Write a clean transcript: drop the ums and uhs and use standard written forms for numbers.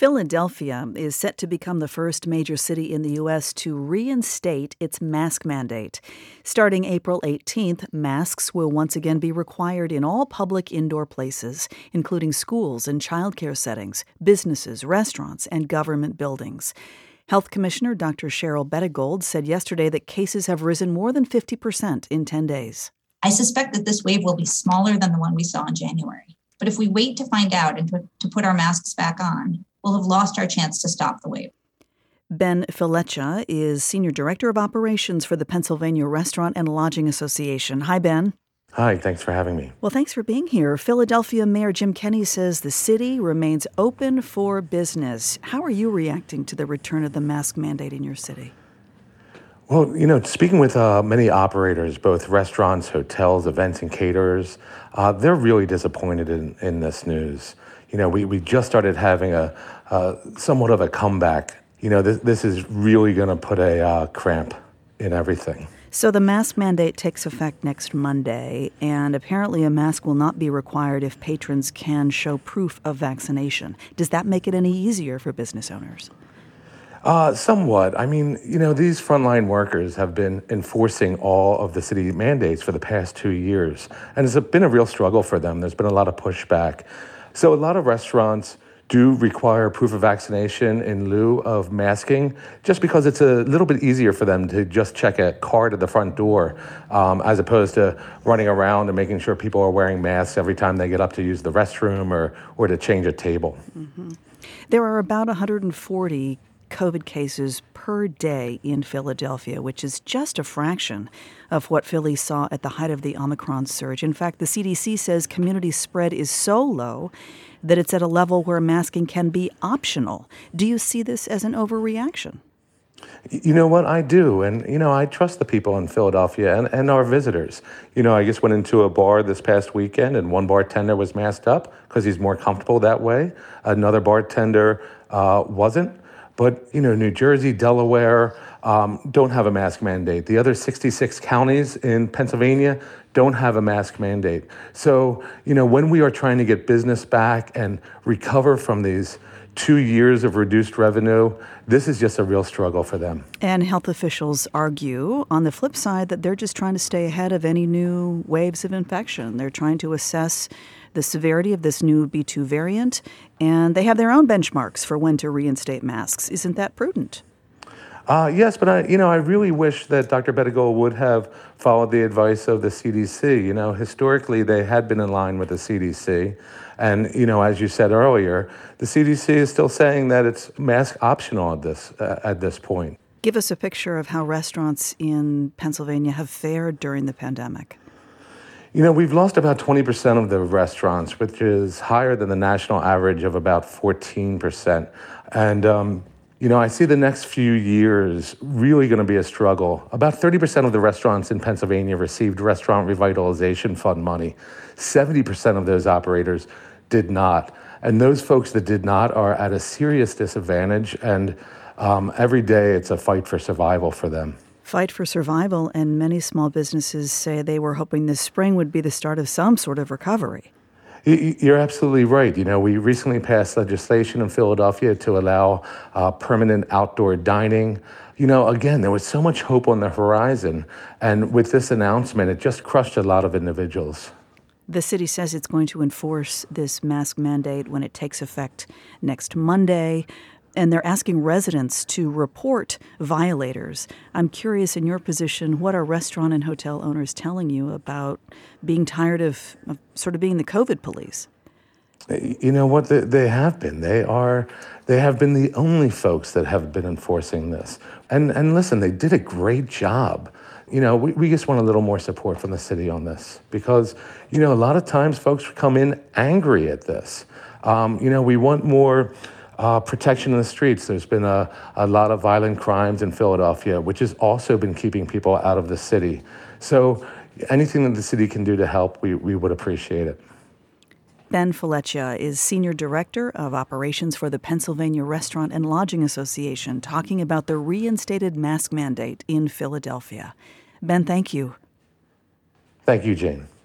Philadelphia is set to become the first major city in the U.S. to reinstate its mask mandate. Starting April 18th, masks will once again be required in all public indoor places, including schools and childcare settings, businesses, restaurants, and government buildings. Health Commissioner Dr. Cheryl Bettigold said yesterday that cases have risen more than 50% in 10 days. I suspect that this wave will be smaller than the one we saw in January. But if we wait to find out and to put our masks back on, we'll have lost our chance to stop the wave. Ben Fileccia is Senior Director of Operations for the Pennsylvania Restaurant and Lodging Association. Hi, Ben. Hi, thanks for having me. Well, thanks for being here. Philadelphia Mayor Jim Kenney says the city remains open for business. How are you reacting to the return of the mask mandate in your city? Well, speaking with many operators, both restaurants, hotels, events, and caterers, they're really disappointed in this news. We just started having a somewhat of a comeback. This is really going to put a cramp in everything. So the mask mandate takes effect next Monday, and apparently a mask will not be required if patrons can show proof of vaccination. Does that make it any easier for business owners? Somewhat. These frontline workers have been enforcing all of the city mandates for the past 2 years, and it's been a real struggle for them. There's been a lot of pushback. So a lot of restaurants do require proof of vaccination in lieu of masking, just because it's a little bit easier for them to just check a card at the front door, as opposed to running around and making sure people are wearing masks every time they get up to use the restroom or to change a table. Mm-hmm. There are about 140 COVID cases per day in Philadelphia, which is just a fraction of what Philly saw at the height of the Omicron surge. In fact, the CDC says community spread is so low that it's at a level where masking can be optional. Do you see this as an overreaction? You know what? I do. And, I trust the people in Philadelphia and our visitors. I just went into a bar this past weekend and one bartender was masked up because he's more comfortable that way. Another bartender wasn't. But, New Jersey, Delaware don't have a mask mandate. The other 66 counties in Pennsylvania don't have a mask mandate. So, when we are trying to get business back and recover from these 2 years of reduced revenue, this is just a real struggle for them. And health officials argue, on the flip side, that they're just trying to stay ahead of any new waves of infection. They're trying to assess the severity of this new B2 variant, and they have their own benchmarks for when to reinstate masks. Isn't that prudent? Yes, but I really wish that Dr. Bettigold would have followed the advice of the CDC. Historically, they had been in line with the CDC. And, as you said earlier, the CDC is still saying that it's mask optional at this point. Give us a picture of how restaurants in Pennsylvania have fared during the pandemic. We've lost about 20% of the restaurants, which is higher than the national average of about 14%. And, I see the next few years really going to be a struggle. About 30% of the restaurants in Pennsylvania received Restaurant Revitalization Fund money. 70% of those operators did not. And those folks that did not are at a serious disadvantage. And every day it's a fight for survival for them. Fight for survival, and many small businesses say they were hoping this spring would be the start of some sort of recovery. You're absolutely right. We recently passed legislation in Philadelphia to allow permanent outdoor dining. Again, there was so much hope on the horizon. And with this announcement, it just crushed a lot of individuals. The city says it's going to enforce this mask mandate when it takes effect next Monday. And they're asking residents to report violators. I'm curious, in your position, what are restaurant and hotel owners telling you about being tired of sort of being the COVID police? You know what? They have been. They have been the only folks that have been enforcing this. And listen, they did a great job. We just want a little more support from the city on this because, a lot of times folks come in angry at this. We want more protection in the streets. There's been a lot of violent crimes in Philadelphia, which has also been keeping people out of the city. So anything that the city can do to help, we would appreciate it. Ben Fileccia is Senior Director of Operations for the Pennsylvania Restaurant and Lodging Association, talking about the reinstated mask mandate in Philadelphia. Ben, thank you. Thank you, Jane.